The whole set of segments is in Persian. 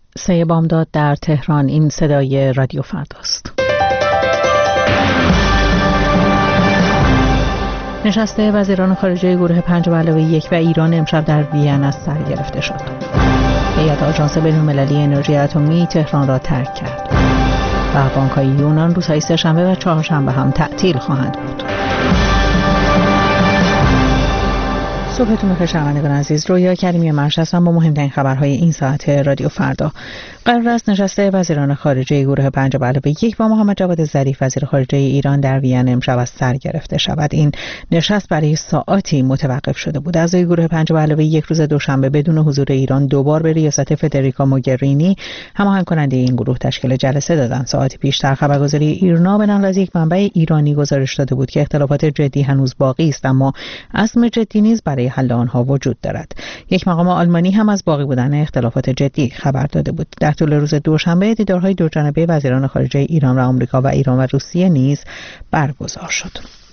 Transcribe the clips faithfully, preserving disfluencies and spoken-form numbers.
سه بامداد در تهران. این صدای رادیو فرداست. نشست وزیران خارجه گروه پنج به علاوه یک و ایران امشب در وین از سر گرفته شد. هیئت آژانس بین‌المللی انرژی اتمی تهران را ترک کرد و بانک‌های یونان روزهای سه‌شنبه و چهارشنبه هم تعطیل خواهند بود. صبحتون بخیر شنوندگان عزیز. رویا کریمی مرش هستم با مهمترین خبرهای این ساعت رادیو فردا. قرار است نشست وزیران خارجه گروه پنج به علاوه یک با محمد جواد ظریف وزیر خارجه ایران در وین امشب از سر گرفته شود. این نشست برای ساعاتی متوقف شده بود. اعضای گروه پنج به علاوه یک روز دوشنبه بدون حضور ایران دوبار به ریاست فدریکا موگرینی هماهنگ کننده این گروه تشکیل جلسه دادند. ساعتی پیشتر خبرگزاری ایرنا به نقل از یک منبع ایرانی گزارش داده بود که اختلافات جدی هنوز باقی است، اما عزم جدی نیز برای حل آنها وجود دارد. یک مقام آلمانی هم از باقی بودن اختلافات جدی خبر داده بود. در طول روز دوشنبه دیدارهای دوجانبه وزیران خارجه ایران و آمریکا و ایران و روسیه نیز برگزار شد.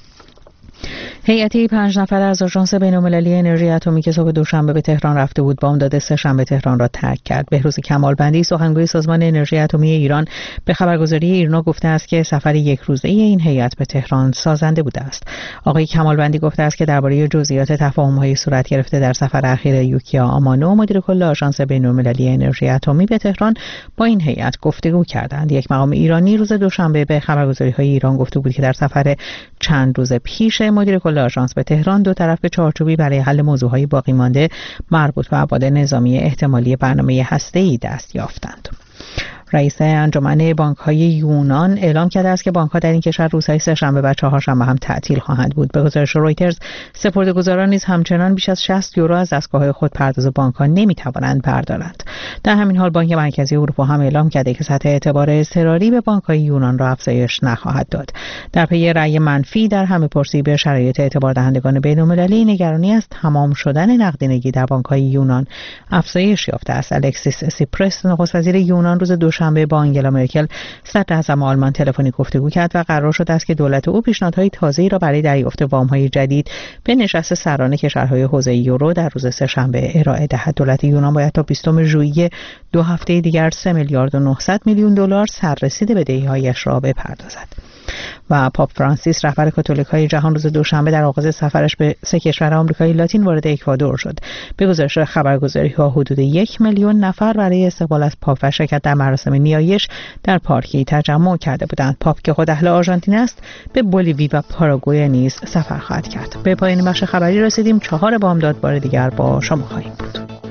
هیئتی پنج نفره از آژانس بین‌المللی انرژی اتمی که صبح دوشنبه به تهران رفته بود بامداد سه‌شنبه تهران را ترک کرد. بهروز کمالبندی سخنگوی سازمان انرژی اتمی ایران به خبرگزاری ایرنا گفته است که سفر یک روزه این هیئت به تهران سازنده بوده است. آقای کمالبندی گفته است که درباره جزئیات تفاهم‌های صورت گرفته در سفر اخیر یوکیا آمانو مدیر کل آژانس بین‌المللی انرژی اتمی به تهران با این هیئت گفتگو کردند. یک مقام ایرانی روز دوشنبه به خبرگزاری‌های ایران گفته بود که در سفر چند روز پیش مدیر کل آژانس به تهران دو طرف به چارچوبی برای حل موضوعهای باقی مانده مربوط به ابعاد نظامی احتمالی برنامه هسته‌ای دست یافتند. رئیس انجمن بانک‌های یونان اعلام کرده است که بانک‌ها در این کشور روزهای سه‌شنبه و چهارشنبه هم تعطیل خواهند بود. به گزارش رویترز سپرده‌گذاران نیز همچنان بیش از شصت یورو از دستگاه‌های خود پرداز بانک‌ها نمی‌توانند بردارند. در همین حال بانک مرکزی اروپا هم اعلام کرده که سطح اعتبار اضطراری به بانک‌های یونان را افزایش نخواهد داد. در پی رأی منفی در همه‌پرسی به شرایط اعتبار دهندگان بین‌المللی نگرانی از تمام شدن نقدینگی در بانک‌های یونان افزایش یافته است. الکسیس سیپرس نخست وزیر یونان روز دوشنبه با آنگلا مرکل صدر اعظم آلمان تلفنی گفتگو کرد و قرار شد است که دولت او پیشنهادهای تازه‌ای را برای دریافت وام‌های جدید به نشست سران کشورهای حوزه یورو در روز سه‌شنبه ارائه دهد. دولت یونان باید تا بیستم ژوئیه دو هفته دیگر سه میلیارد و نهصد میلیون دلار سررسید بدهی‌هایش را بپردازد. و پاپ فرانسیس رهبر کاتولیک‌های جهان روز دوشنبه در آغاز سفرش به سه کشور آمریکای لاتین وارد اکوادور شد. به گزارش خبرگزاری‌ها حدود یک میلیون نفر برای استقبال از پاپ و شرکت در مراسم نیایش در پارکی تجمع کرده بودند. پاپ که خود اهل آرژانتین است به بولیوی و پاراگوئه نیز سفر خواهد کرد. به پایان بخش خبری رسیدیم. چهار بامداد بار دیگر با شما خواهیم بود.